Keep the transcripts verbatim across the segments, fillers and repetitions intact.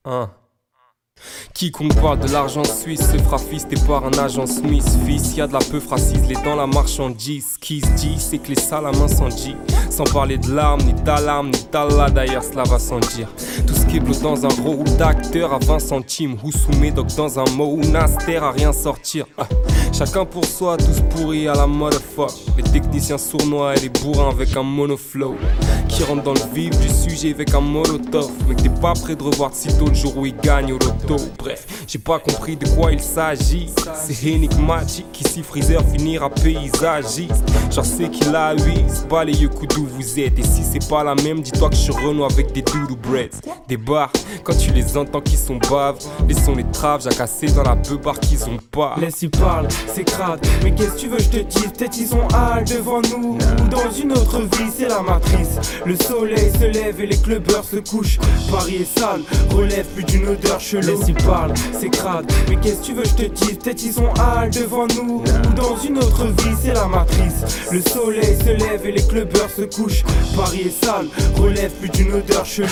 Hein. Quiconque parle de l'argent suisse se fera fisté par un agent Smith. Fils, y'a de la peu fracisée dans la marchandise. Qui se dit, c'est que les salamins incendient. Sans parler de l'arme, ni d'alarme, ni d'Allah, d'ailleurs cela va sans dire. Tout ce qui est bleu dans un rôle d'acteur à vingt centimes. Ou sous médoc dans un mot ou naster à rien sortir. Ah. Chacun pour soi, tous pourris à la motherfuck. Les techniciens sournois et les bourrins avec un monoflow qui rentrent dans le vif du sujet avec un molotov. Mais t'es pas prêt de revoir de sitôt le jour où il gagne au loto. Bref, j'ai pas compris de quoi il s'agit. C'est énigmatique, ici Freezer finira paysagiste. J'en sais qu'il a huit, c'est pas les yeux d'où vous êtes. Et si c'est pas la même, dis-toi que je suis Renault avec des doudou breads. Des bars, quand tu les entends qui sont baves. Laissons les traves, j'ai cassé dans la peu bar qu'ils ont pas. Laisse-y parle, c'est crade. Mais qu'est-ce que tu veux je te dise? Peut-être ils sont hal devant nous. Ou dans une autre vie, c'est la matrice. Le soleil se lève et les clubbers se couchent. Paris est sale, relève plus d'une odeur chelou. Laisse-y parle, c'est crade. Mais qu'est-ce que tu veux je te dise? Peut-être ils sont hal devant nous. Ou dans une autre vie, c'est la matrice. Le soleil se lève et les clubbers se couchent. Paris est sale, relève plus d'une odeur chelou.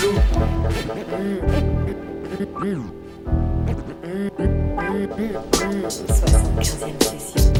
soixante-quinzième session.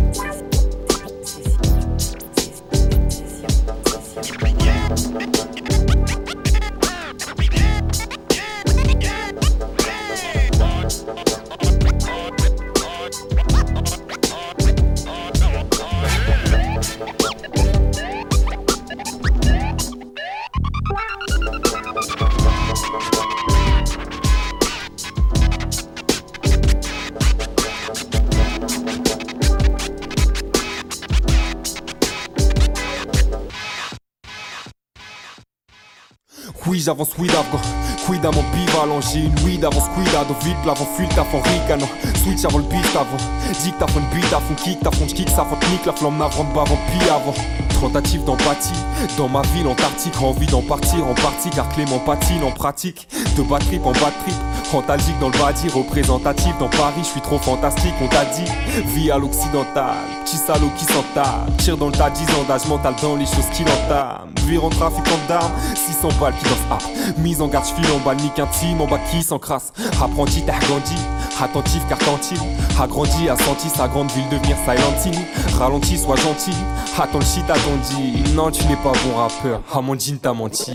Oui, j'avance, oui, d'abord. Quid à mon bivalent, j'ai une weed avant squid à vite, l'avant fuite, t'as fond ricano. Switch avant le beat avant. Dis que t'as fond beat, t'as fond kick, t'as fond kick, ça fond nique, la flamme n'avant de avant pis avant. Tentative d'empathie, dans ma ville antarctique, envie d'en partir en partie, car Clément patine en pratique. De bad trip en bad trip, fantalgique dans le badi, représentatif dans Paris, je suis trop fantastique, on t'a dit. Vie à l'occidental, petit salaud qui s'entame, tire dans le tas dix ans d'âge mental dans les choses qu'il entame. Virant trafiquant d'armes, six cents balles qui dansent ah. Mise en garde, j'file en bas, nique intime, en bas qui s'encrasse. Apprenti, t'as grandi, attentif car tentine. A grandi, a senti sa grande ville devenir Silent Hill. Ralenti, sois gentil, attends le shit, attends dit. Non, tu n'es pas bon rappeur, ah mon jean t'a menti.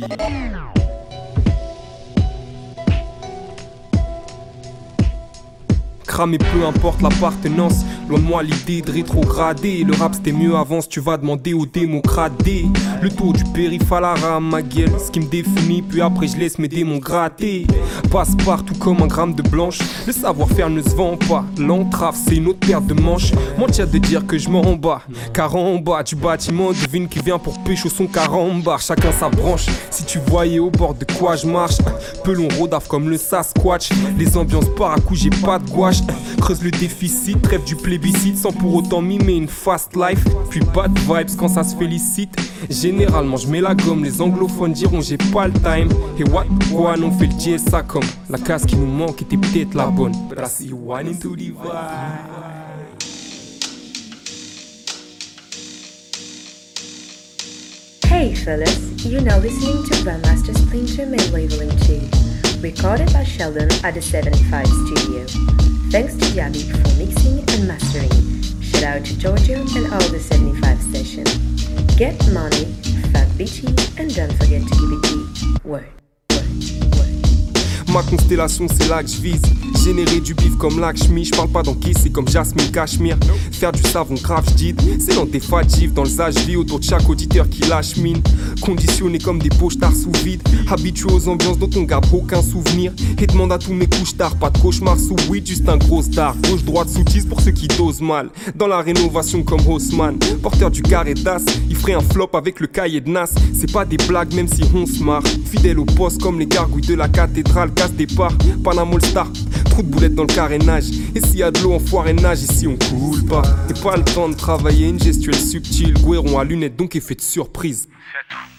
Cramé, peu importe l'appartenance. Loin de moi l'idée de rétrograder. Le rap c'était mieux avant, si tu vas demander aux démocrates. Le tour du périph' à la rame, ma gueule, ce qui me définit, puis après je laisse mes démons gratter. Passe partout comme un gramme de blanche. Le savoir-faire ne se vend pas. L'entrave c'est une autre paire de manches. Mentir de dire que je m'en bats, car en bas du bâtiment, devine qui vient pour pécho son carambar. Chacun sa branche, si tu voyais au bord de quoi je marche. Pelon rodaf comme le Sasquatch. Les ambiances par à coup j'ai pas de gouache. Creuse le déficit, trêve du plébiscite sans pour autant mimer une fast life. Puis bad vibes quand ça se félicite. Généralement je mets la gomme, les anglophones diront j'ai pas le time. Et what, quoi, on fait le J S A comme la case qui nous manque était peut-être la bonne. But I see you whining to the vibe. Hey fellas, you're now listening to Grandmaster Splinter Mail Labeling two, recorded by Sheldon at the seventy-five studio. Thanks to Yabi for mixing and mastering. Shout out to Giorgio and all the seventy-five sessions. Get money, fuck bitches, and don't forget to keep it G. Word, word, word. Ma constellation c'est là que je vise. Générer du bif comme Lakshmi. J'parle pas d'encaisser comme Jasmine Cachemire. Faire du savon grave j'dis. C'est dans tes fatives, dans le sage vie autour de chaque auditeur qui lâche mine. Conditionné comme des poches-tard sous vide. Habitué aux ambiances dont on garde aucun souvenir. Et demande à tous mes couches tard, pas de cauchemar sous weed, juste un gros star. Gauche droite soutise pour ceux qui dosent mal. Dans la rénovation comme Haussmann. Porteur du carré d'as, il ferait un flop avec le cahier de Nas. C'est pas des blagues même si on se marre. Fidèle au poste comme les gargouilles de la cathédrale. Casse départ, Panama All Star. Trop de boulettes dans le carénage. Et s'il y a de l'eau en foireinage, ici on coule pas. Et pas le temps de travailler une gestuelle subtile. Guéron à lunettes donc effet de surprise. C'est tout.